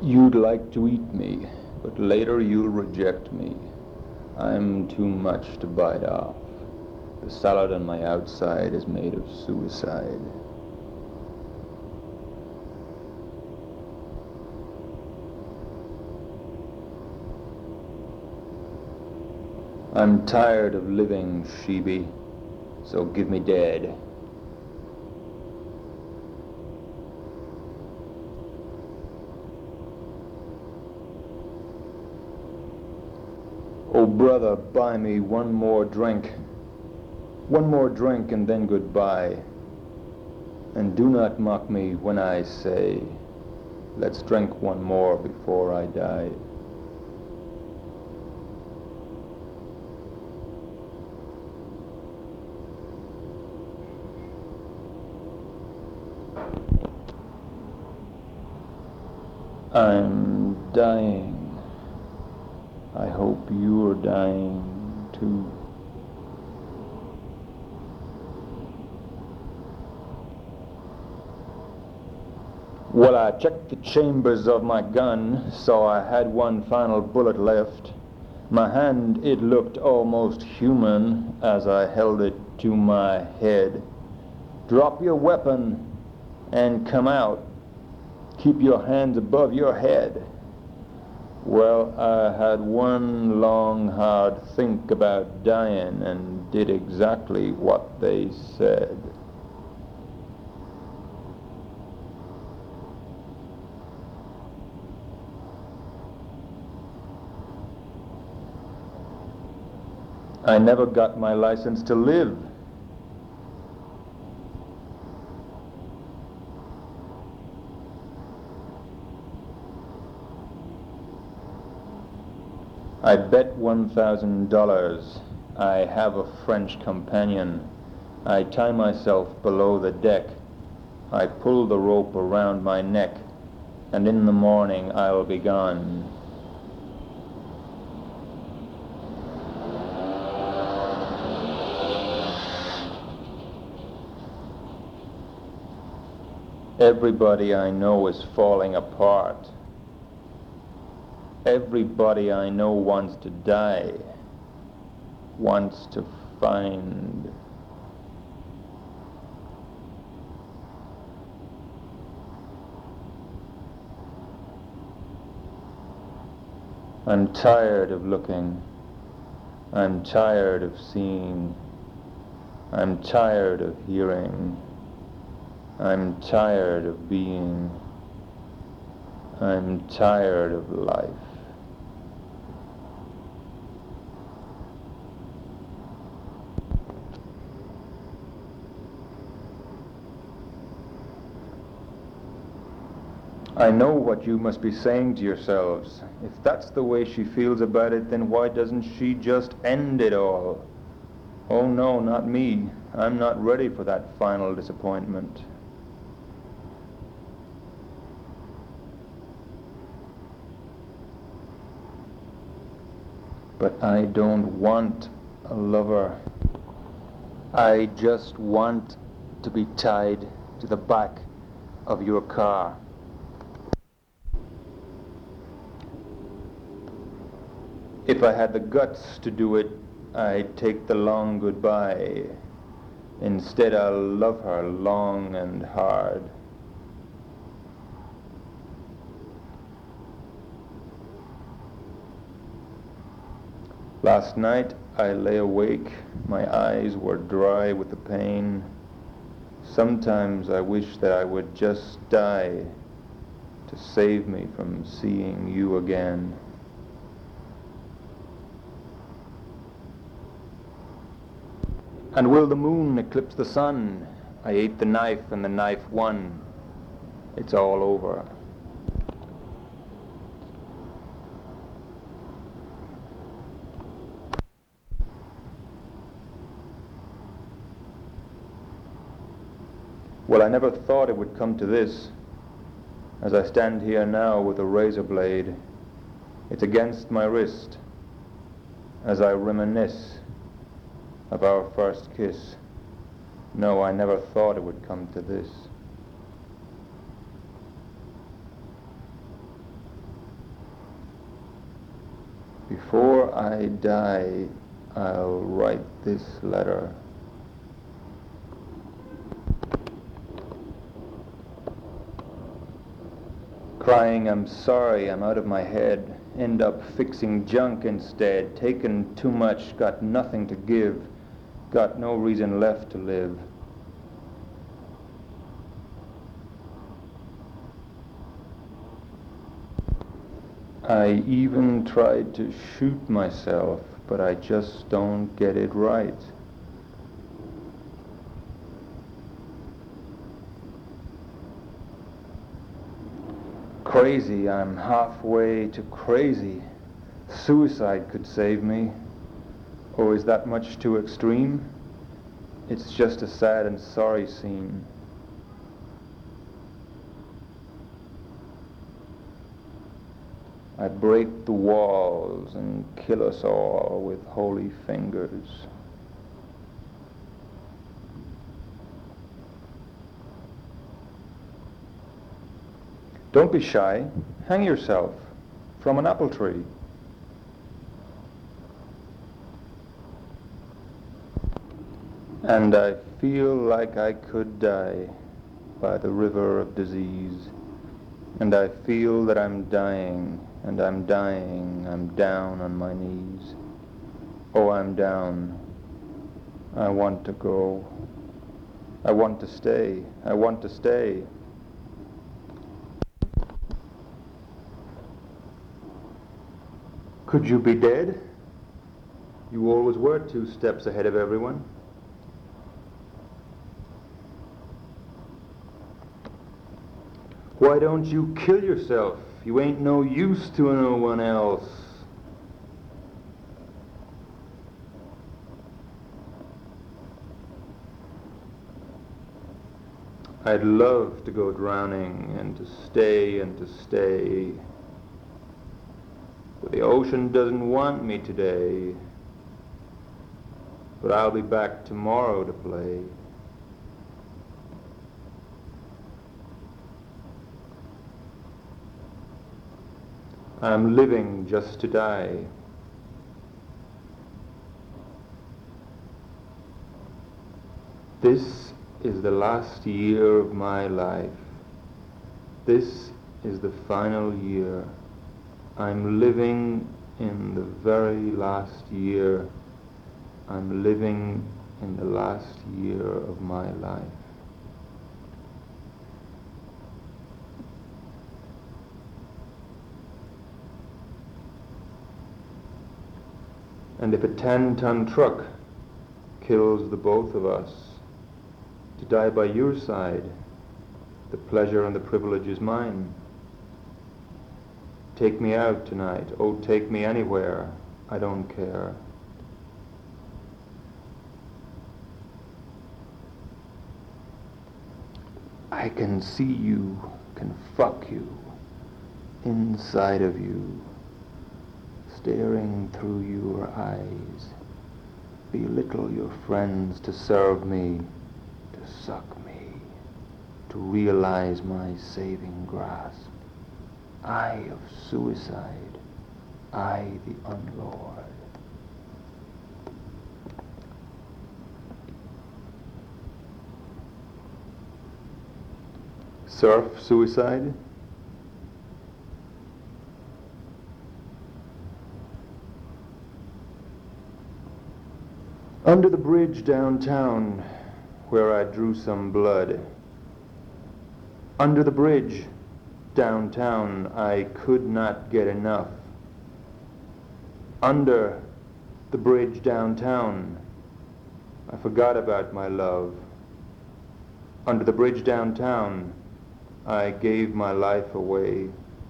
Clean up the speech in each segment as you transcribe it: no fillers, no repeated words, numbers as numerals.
You'd like to eat me, but later you'll reject me. I'm too much to bite off. The salad on my outside is made of suicide. I'm tired of living, Sheeby, so give me dead. Oh, brother, buy me one more drink. One more drink and then goodbye. And do not mock me when I say, let's drink one more before I die. I'm dying. I hope you're dying too. Well, I checked the chambers of my gun, saw I had one final bullet left. My hand, it looked almost human as I held it to my head. Drop your weapon and come out. Keep your hands above your head. Well, I had one long, hard think about dying and did exactly what they said. I never got my license to live. I bet $1,000 I have a French companion. I tie myself below the deck. I pull the rope around my neck, and in the morning I'll be gone. Everybody I know is falling apart. Everybody I know wants to die, wants to find. I'm tired of looking. I'm tired of seeing. I'm tired of hearing. I'm tired of being. I'm tired of life. I know what you must be saying to yourselves. If that's the way she feels about it, then why doesn't she just end it all? Oh no, not me. I'm not ready for that final disappointment. But I don't want a lover. I just want to be tied to the back of your car. If I had the guts to do it, I'd take the long goodbye. Instead, I'll love her long and hard. Last night, I lay awake. My eyes were dry with the pain. Sometimes I wish that I would just die to save me from seeing you again. And will the moon eclipse the sun? I ate the knife and the knife won. It's all over. Well, I never thought it would come to this. As I stand here now with a razor blade, it's against my wrist as I reminisce of our first kiss. No, I never thought it would come to this. Before I die, I'll write this letter. Crying, I'm sorry, I'm out of my head. End up fixing junk instead. Taken too much, got nothing to give. Got no reason left to live. I even tried to shoot myself, but I just don't get it right. Crazy, I'm halfway to crazy. Suicide could save me. Or is that much too extreme? It's just a sad and sorry scene. I'd break the walls and kill us all with holy fingers. Don't be shy. Hang yourself from an apple tree. And I feel like I could die by the river of disease. And I feel that I'm dying, and I'm dying, I'm down on my knees. Oh, I'm down. I want to go. I want to stay. I want to stay. Could you be dead? You always were 2 steps ahead of everyone. Why don't you kill yourself? You ain't no use to no one else. I'd love to go drowning and to stay and to stay. But the ocean doesn't want me today. But I'll be back tomorrow to play. I'm living just to die. This is the last year of my life. This is the final year. I'm living in the very last year. I'm living in the last year of my life. And if a 10-ton truck kills the both of us, to die by your side, the pleasure and the privilege is mine. Take me out tonight, oh take me anywhere, I don't care. I can see you, can fuck you, inside of you, staring through your eyes, belittle your friends to serve me, to suck me, to realize my saving grasp. I of suicide, I the unlord. Surf suicide? Under the bridge downtown, where I drew some blood. Under the bridge downtown, I could not get enough. Under the bridge downtown, I forgot about my love. Under the bridge downtown, I gave my life away.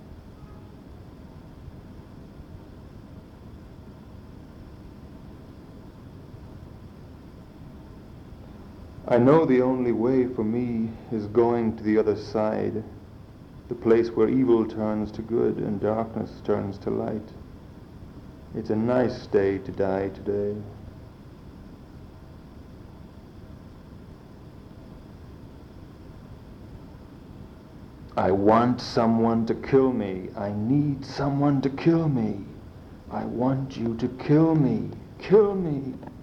I know the only way for me is going to the other side, the place where evil turns to good and darkness turns to light. It's a nice day to die today. I want someone to kill me. I need someone to kill me. I want you to kill me. Kill me.